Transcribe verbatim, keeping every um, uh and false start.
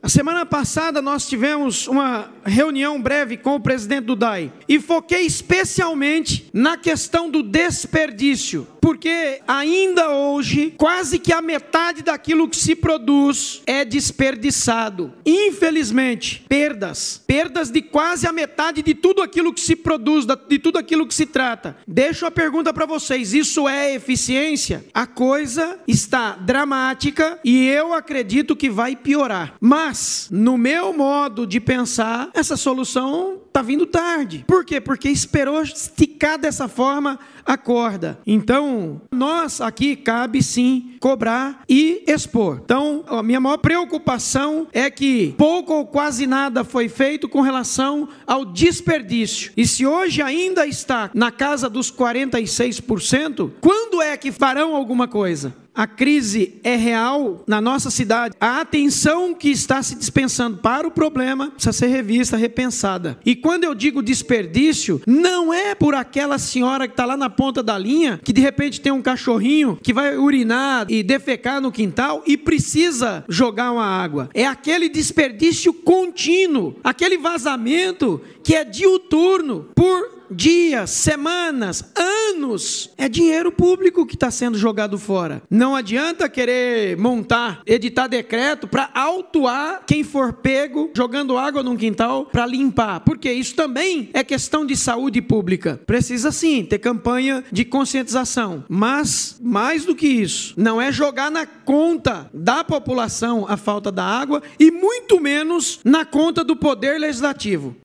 A semana passada nós tivemos uma reunião breve com o presidente do D A I e foquei especialmente na questão do desperdício, porque ainda hoje quase que a metade daquilo que se produz é desperdiçado. Infelizmente, perdas, perdas de quase a metade de tudo aquilo que se produz, de tudo aquilo que se trata. Deixo a pergunta para vocês, isso é eficiência? A coisa está dramática e eu acredito que vai piorar. Mas, no meu modo de pensar, essa solução está vindo tarde. Por quê? Porque esperou esticar dessa forma a corda. Então, nós aqui cabe sim cobrar e expor. Então, a minha maior preocupação é que pouco ou quase nada foi feito com relação ao desperdício. E se hoje ainda está na casa dos quarenta e seis por cento, quando é que farão alguma coisa? A crise é real na nossa cidade. A atenção que está se dispensando para o problema precisa ser revista, repensada. E quando eu digo desperdício, não é por aquela senhora que está lá na ponta da linha, que de repente tem um cachorrinho que vai urinar e defecar no quintal e precisa jogar uma água. É aquele desperdício contínuo, aquele vazamento que é diuturno por dias, semanas, anos. É dinheiro público que está sendo jogado fora. Não adianta querer montar, editar decreto para autuar quem for pego jogando água num quintal para limpar, porque isso também é questão de saúde pública. Precisa sim ter campanha de conscientização, mas mais do que isso, não é jogar na conta da população a falta da água e muito menos na conta do poder legislativo.